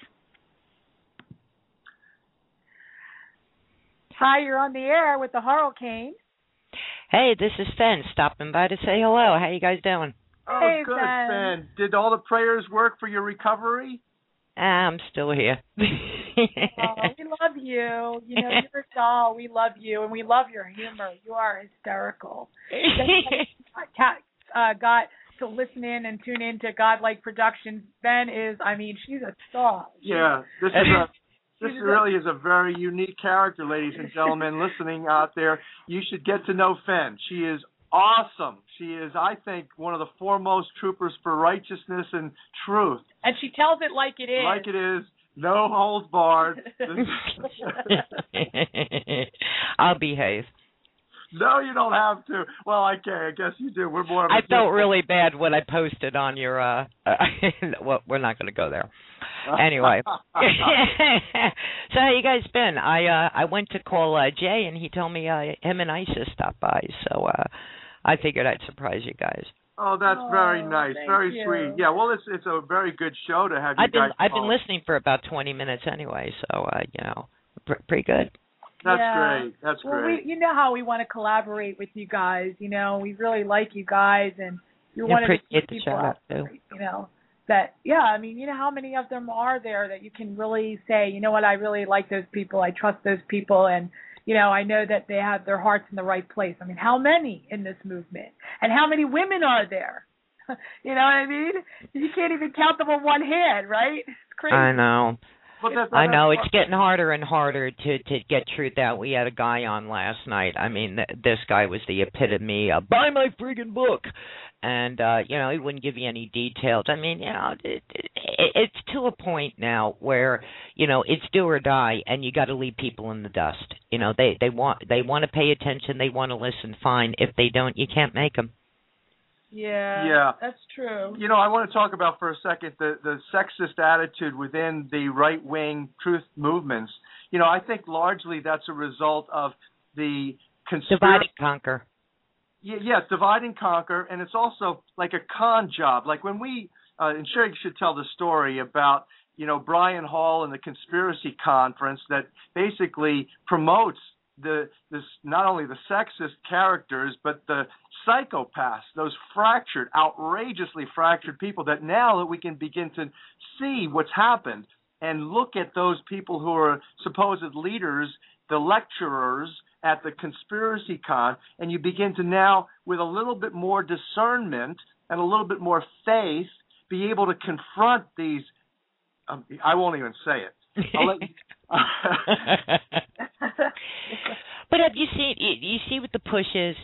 Hi, you're on the air with the Hurricane. Hey, this is Fen stopping by to say hello. How you guys doing? Oh, hey, good, Fen. Did all the prayers work for your recovery? I'm still here. We love you. You're a doll. We love you, and we love your humor. You are hysterical. Got to listen in and tune in to Godlike Productions. Ben is, she's a star. Yeah, this really is a very unique character, ladies and gentlemen, listening out there. You should get to know Fen. She is awesome. She is, I think, one of the foremost troopers for righteousness and truth. And she tells it like it is. Like it is. No holds barred. I'll behave. No, you don't have to. Well, I guess you do. We're more of a... I felt really bad when I posted on your... well, we're not going to go there. Anyway. So how you guys been? I went to call Jay, and he told me him and Isis stopped by, so I figured I'd surprise you guys. Oh, that's very nice. Very sweet. Yeah, well, it's a very good show to have you guys I've been listening for about 20 minutes anyway, so, pretty good. That's great. That's great. You know how we want to collaborate with you guys. We really like you guys, and you're one of the people out there, that, how many of them are there that you can really say, you know what, I really like those people, I trust those people, and, I know that they have their hearts in the right place. How many in this movement? And how many women are there? You know what I mean? You can't even count them on one hand, right? It's crazy. I know. I know. It's getting harder and harder to get truth out. We had a guy on last night. This guy was the epitome of, buy my friggin' book. And, he wouldn't give you any details. It's to a point now where, it's do or die, and you got to leave people in the dust. They want to pay attention. They want to listen. Fine. If they don't, you can't make them. Yeah, that's true. I want to talk about for a second the sexist attitude within the right-wing truth movements. I think largely that's a result of the conspiracy. Divide and conquer. Yeah, divide and conquer, and it's also like a con job. Like when we, and Sherry should tell the story about, Brian Hall and the conspiracy conference that basically promotes this not only the sexist characters, but the psychopaths, those fractured, outrageously fractured people that now that we can begin to see what's happened and look at those people who are supposed leaders, the lecturers at the conspiracy con, and you begin to now, with a little bit more discernment and a little bit more faith, be able to confront these, I won't even say it. But have you seen? You see what the push is?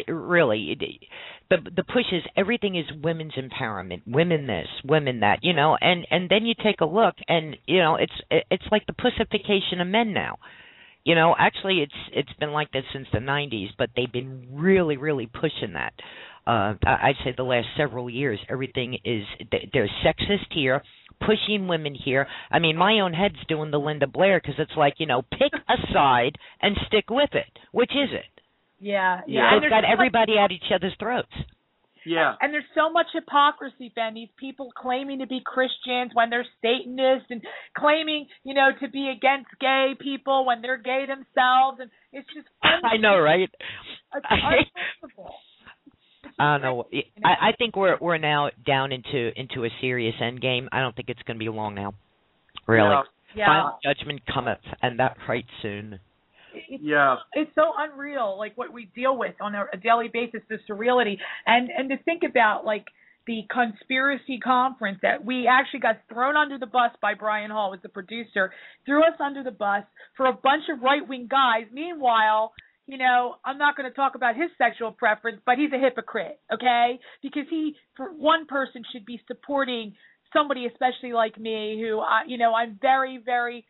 The push is everything is women's empowerment, women this, women that, and then you take a look, and it's like the pussification of men now. Actually, it's been like this since the 90s, but they've been really, really pushing that. I'd say the last several years, everything is they're sexist here, pushing women here. I mean, my own head's doing the Linda Blair because it's like, pick a side and stick with it. Which is it? Yeah. They've got everybody at each other's throats. Yeah. And there's so much hypocrisy, Ben. These people claiming to be Christians when they're Satanists, and claiming, to be against gay people when they're gay themselves, and it's just I know, right? It's unbelievable. I don't know. I think we're now down into a serious end game. I don't think it's going to be long now. Really. Yeah. Final judgment cometh, and that right soon. It's so unreal, like what we deal with on a daily basis, the surreality, and to think about like the conspiracy conference that we actually got thrown under the bus by Brian Hall, was the producer, threw us under the bus for a bunch of right-wing guys. Meanwhile, I'm not going to talk about his sexual preference, but he's a hypocrite, okay? Because he, for one person, should be supporting somebody, especially like me, who, I'm very, very,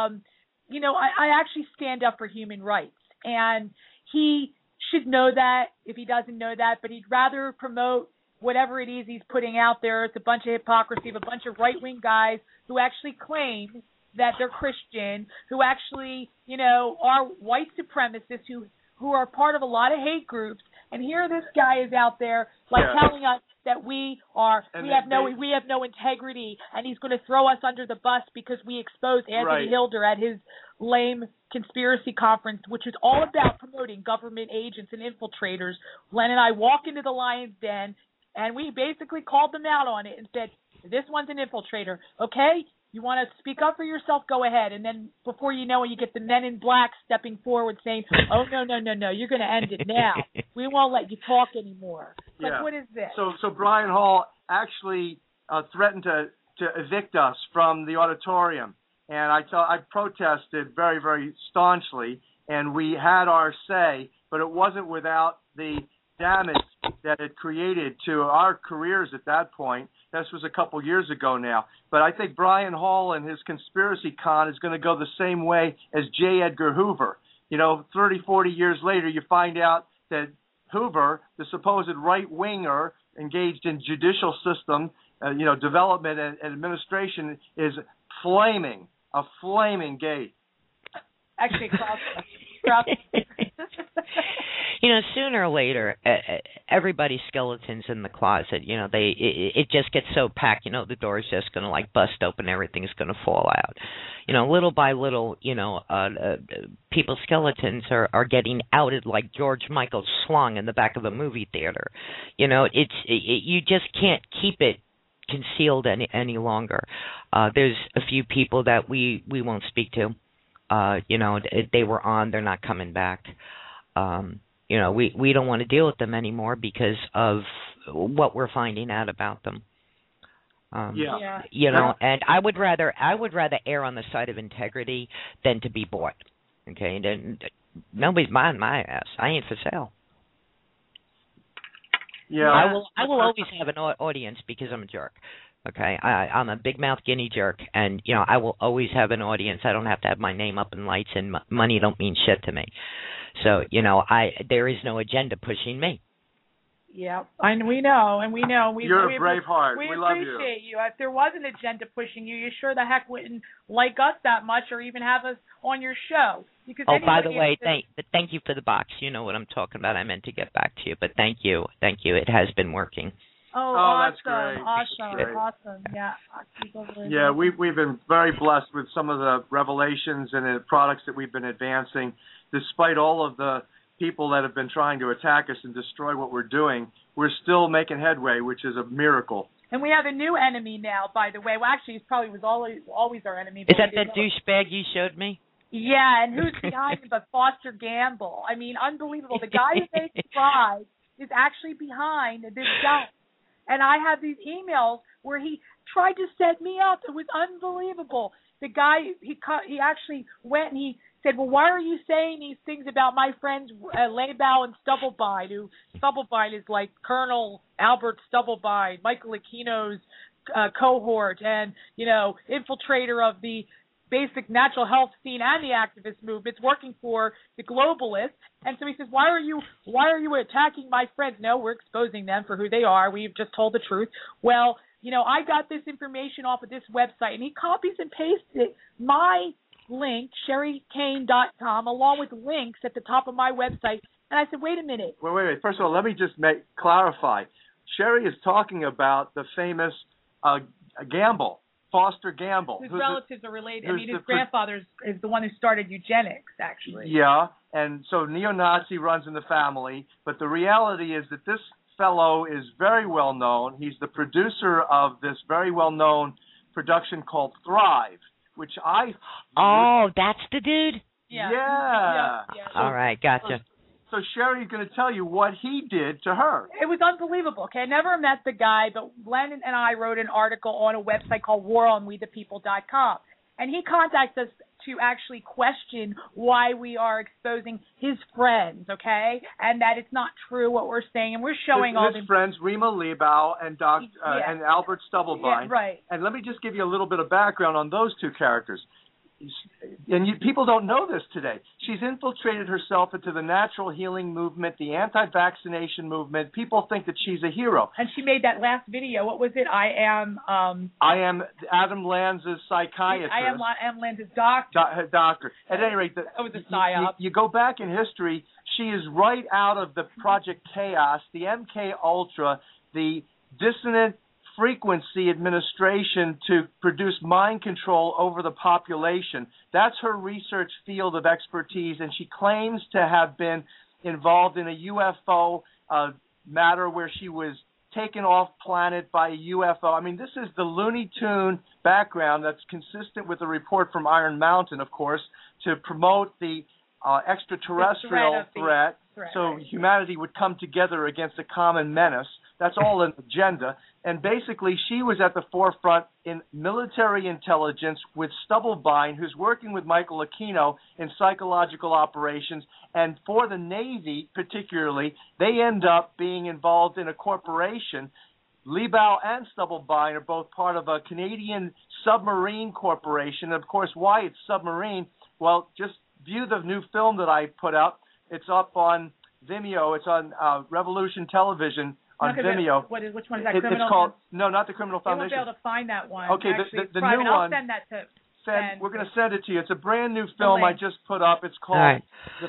I actually stand up for human rights. And he should know that if he doesn't know that, but he'd rather promote whatever it is he's putting out there. It's a bunch of hypocrisy of a bunch of right-wing guys who actually claim that they're Christian, who actually, are white supremacists who are part of a lot of hate groups. And here this guy is out there telling us that we have no integrity, and he's going to throw us under the bus because we exposed Anthony Hilder at his lame conspiracy conference, which is all about promoting government agents and infiltrators. Len and I walk into the Lion's Den, and we basically called them out on it and said, this one's an infiltrator, okay? You want to speak up for yourself? Go ahead. And then before you know it, you get the men in black stepping forward saying, oh, no, you're going to end it now. We won't let you talk anymore. Like, what is this? So Brian Hall actually threatened to evict us from the auditorium. And I protested very, very staunchly, and we had our say, but it wasn't without the damage that it created to our careers at that point. This was a couple years ago now. But I think Brian Hall and his conspiracy con is going to go the same way as J. Edgar Hoover. 30, 40 years later, you find out that Hoover, the supposed right-winger engaged in judicial system, development and administration, is a flaming gay. Actually, sooner or later, everybody's skeletons in the closet. It just gets so packed. The door's just going to bust open. Everything's going to fall out. Little by little, people's skeletons are getting outed like George Michael slung in the back of a movie theater. You just can't keep it concealed any longer. There's a few people that we won't speak to. They were on. They're not coming back. We don't want to deal with them anymore because of what we're finding out about them. And I would rather err on the side of integrity than to be bought. Okay, nobody's buying my ass. I ain't for sale. Yeah, I will always have an audience because I'm a jerk. Okay, I'm a big mouth guinea jerk, and I will always have an audience. I don't have to have my name up in lights, and money don't mean shit to me. So there is no agenda pushing me. Yeah, and we know. You're a brave heart. We love you. We appreciate you. If there was an agenda pushing you, you sure the heck wouldn't like us that much, or even have us on your show. Because by the way, thank you for the box. You know what I'm talking about. I meant to get back to you, but thank you. It has been working. That's great. Awesome. Yeah. Yeah, we've been very blessed with some of the revelations and the products that we've been advancing, despite all of the people that have been trying to attack us and destroy what we're doing. We're still making headway, which is a miracle. And we have a new enemy now, by the way. Well, actually, he probably was always our enemy. Is that douchebag you showed me? Yeah, and who's behind him but Foster Gamble? I mean, unbelievable. The guy who made the bride is actually behind this guy. And I have these emails where he tried to set me up. It was unbelievable. The guy, he actually went and he said, well, why are you saying these things about my friends Leibau and Stubblebine, who Stubblebine is like Colonel Albert Stubblebine, Michael Aquino's cohort, and, infiltrator of the basic natural health scene and the activist movements, working for the globalists. And so he says, why are you attacking my friends? No, we're exposing them for who they are. We've just told the truth. Well, I got this information off of this website, and he copies and pasted my link, SherryKane.com, along with links at the top of my website. And I said, wait a minute. Wait. First of all, let me just clarify. Sherry is talking about the famous Gamble, Foster Gamble. Whose relatives are related. His grandfather is the one who started eugenics, actually. Yeah, and so neo-Nazi runs in the family. But the reality is that this fellow is very well known. He's the producer of this very well-known production called Thrive, which Oh, that's the dude? Yeah. All right, gotcha. So Sherry's going to tell you what he did to her. It was unbelievable. Okay, I never met the guy, but Len and I wrote an article on a website called WarOnWeThePeople.com, and he contacted us to actually question why we are exposing his friends, okay, and that it's not true what we're saying, and we're showing his friends, Rima Leibau and and Albert Stubblebine. Yeah, right. And let me just give you a little bit of background on those two characters. And people don't know this today. She's infiltrated herself into the natural healing movement, the anti-vaccination movement. People think that she's a hero. And she made that last video. What was it? I am Adam Lanza's psychiatrist. I am Lanza's doctor. Doctor. At any rate, that was a psyop. You go back in history, she is right out of the Project Chaos, the MK Ultra, the dissonant frequency administration to produce mind control over the population. That's her research field of expertise, and she claims to have been involved in a UFO matter where she was taken off planet by a UFO. I mean, this is the Looney Tune background that's consistent with the report from Iron Mountain, of course, to promote the extraterrestrial threat so humanity would come together against a common menace. That's all an agenda. And basically, she was at the forefront in military intelligence with Stubblebine, who's working with Michael Aquino in psychological operations. And for the Navy, particularly, they end up being involved in a corporation. Leibau and Stubblebine are both part of a Canadian submarine corporation. And of course, why it's submarine? Well, just view the new film that I put out. It's up on Vimeo. It's on Revolution Television. On Vimeo. Which one is that? Criminal? It's called not the Criminal Foundation. You won't be able to find that one. Okay, actually, the new I'll one. Send that to. We're going to send it to you. It's a brand new film I just put up. It's called the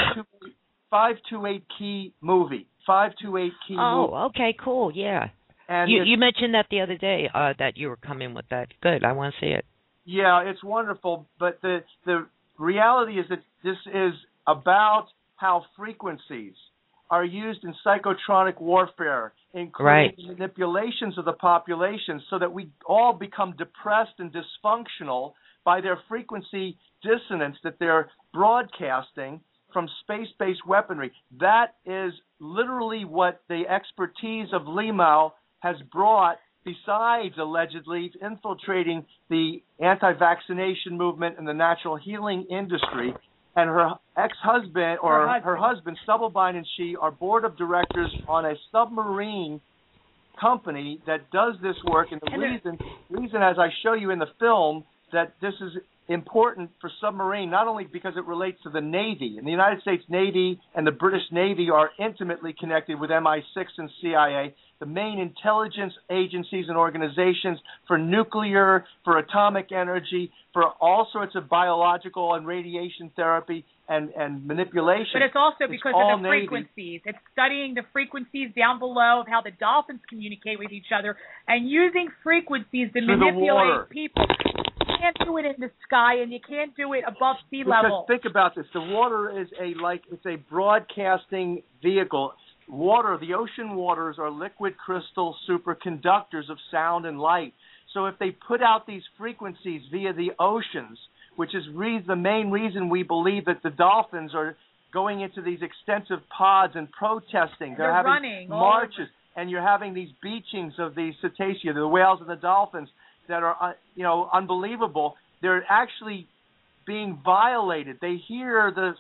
528 Key Movie. 528 Key Movie. Oh, okay, cool. Yeah. And you mentioned that the other day that you were coming with that. Good. I want to see it. Yeah, it's wonderful. But the reality is that this is about how frequencies are used in psychotronic warfare, including manipulations of the population so that we all become depressed and dysfunctional by their frequency dissonance that they're broadcasting from space-based weaponry. That is literally what the expertise of Leibau has brought, besides allegedly infiltrating the anti-vaccination movement and the natural healing industry. And her ex-husband, or her husband, Stubblebine, and she are board of directors on a submarine company that does this work. And the reason, as I show you in the film, that this is important for submarine, not only because it relates to the Navy, and the United States Navy and the British Navy are intimately connected with MI6 and CIA, the main intelligence agencies and organizations for nuclear, for atomic energy, for all sorts of biological and radiation therapy and manipulation. But it's also because of the frequencies. It's studying the frequencies down below of how the dolphins communicate with each other and using frequencies to manipulate people. You can't do it in the sky, and you can't do it above sea level. Because think about this: the water is it's a broadcasting vehicle. Water, the ocean waters are liquid crystal superconductors of sound and light. So if they put out these frequencies via the oceans, which is the main reason we believe that the dolphins are going into these extensive pods and protesting. They're having running marches. and you're having these beachings of these cetacea, the whales and the dolphins, that are unbelievable. They're actually being violated. They hear the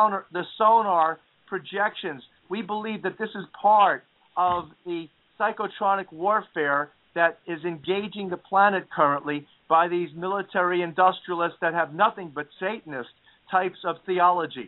sonar projections. We believe that this is part of the psychotronic warfare that is engaging the planet currently by these military industrialists that have nothing but Satanist types of theology.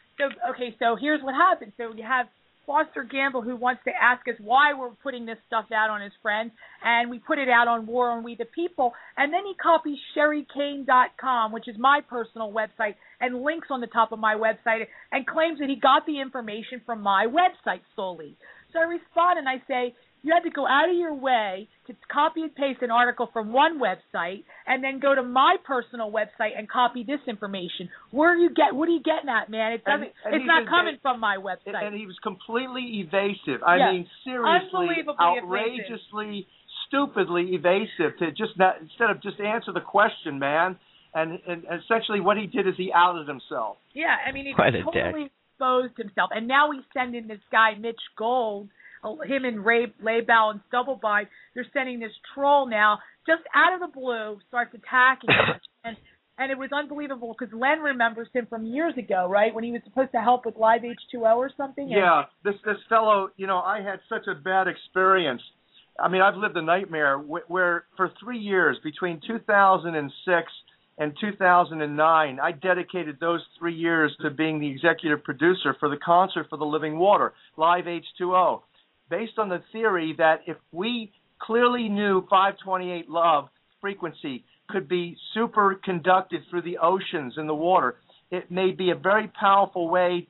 So here's what happens. So you have Foster Gamble, who wants to ask us why we're putting this stuff out on his friends, and we put it out on War on We the People, and then he copies SherryKane.com, which is my personal website, and links on the top of my website, and claims that he got the information from my website solely. So I respond and I say, you had to go out of your way to copy and paste an article from one website and then go to my personal website and copy this information. What are you getting at, man? It's not coming from my website. And he was completely evasive. I mean, seriously, outrageously, stupidly evasive to instead of just answer the question, man. And essentially what he did is he outed himself. Yeah, I mean, he totally exposed himself. And now he's sending this guy, Mitch Gold, him and Ray Labow and Stubblebine, they're sending this troll now, just out of the blue, starts attacking him. And it was unbelievable because Len remembers him from years ago, right, when he was supposed to help with Live H2O or something. Yeah, this fellow, I had such a bad experience. I mean, I've lived a nightmare where for 3 years, between 2006 and 2009, I dedicated those 3 years to being the executive producer for the Concert for the Living Water, Live H2O. Based on the theory that if we clearly knew 528 love frequency could be superconducted through the oceans and the water, it may be a very powerful way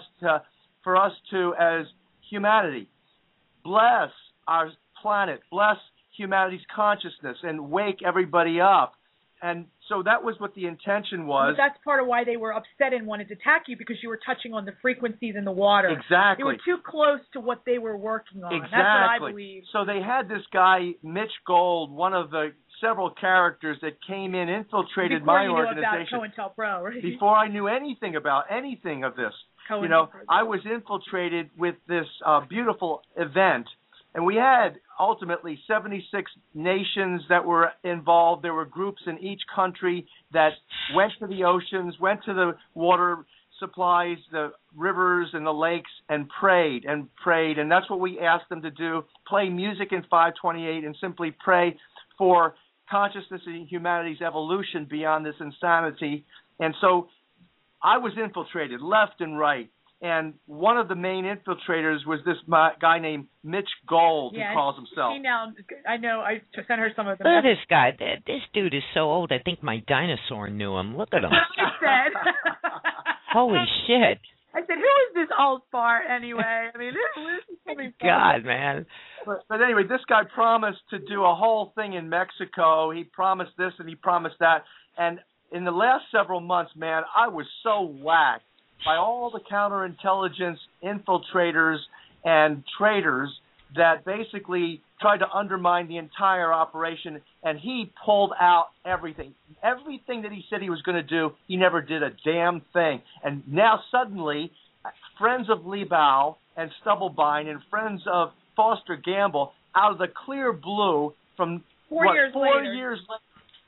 for us to, as humanity, bless our planet, bless humanity's consciousness, and wake everybody up. And so that was what the intention was. But that's part of why they were upset and wanted to attack you, because you were touching on the frequencies in the water. Exactly. You were too close to what they were working on. Exactly. That's what I believe. So they had this guy, Mitch Gold, one of the several characters that came in, infiltrated my organization. Before you knew about COINTELPRO, right? Before I knew anything about anything of this. I was infiltrated with this beautiful event. And we had ultimately 76 nations that were involved. There were groups in each country that went to the oceans, went to the water supplies, the rivers and the lakes, and prayed and prayed. And that's what we asked them to do, play music in 528 and simply pray for consciousness and humanity's evolution beyond this insanity. And so I was infiltrated left and right. And one of the main infiltrators was this guy named Mitch Gold, who calls himself. I know. I sent her some of them. Look at this guy. This dude is so old. I think my dinosaur knew him. Look at him. I said. Holy shit. I said, who is this old fart anyway? I mean, this is something funny. God, man. But anyway, this guy promised to do a whole thing in Mexico. He promised this and he promised that. And in the last several months, man, I was so whacked by all the counterintelligence infiltrators and traitors that basically tried to undermine the entire operation, and he pulled out everything. Everything that he said he was going to do, he never did a damn thing. And now suddenly, friends of Liebau and Stubblebine and friends of Foster Gamble, out of the clear blue from 4 years later,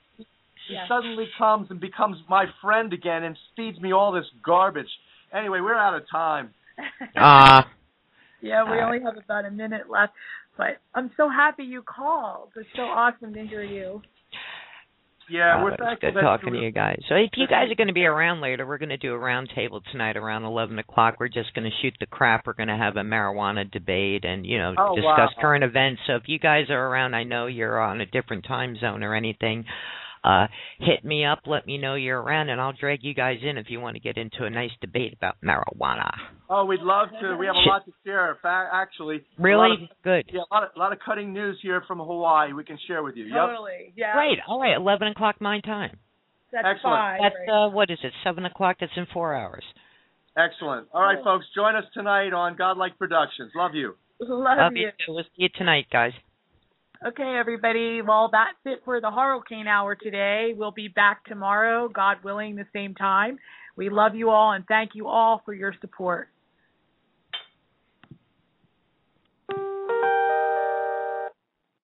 he suddenly comes and becomes my friend again and feeds me all this garbage. Anyway, we're out of time. Yeah, we only have about a minute left. But I'm so happy you called. It's so awesome to hear you. Yeah, we're it's good talking to you guys. So if you guys are going to be around later, we're going to do a round table tonight around 11 o'clock. We're just going to shoot the crap. We're going to have a marijuana debate and, discuss current events. So if you guys are around, I know you're on a different time zone or anything, hit me up, let me know you're around, and I'll drag you guys in if you want to get into a nice debate about marijuana. Oh, we'd love to. We have a lot to share, actually. Really? Good. Yeah, a lot of cutting news here from Hawaii we can share with you. Totally, yeah. Great. All right, 11 o'clock my time. That's excellent. 5. That's, what is it, 7 o'clock? That's in 4 hours. Excellent. All right, folks, join us tonight on Godlike Productions. Love you. Love you. We'll see you tonight, guys. Okay, everybody. Well, that's it for the Hurricane Hour today. We'll be back tomorrow, God willing, the same time. We love you all, and thank you all for your support.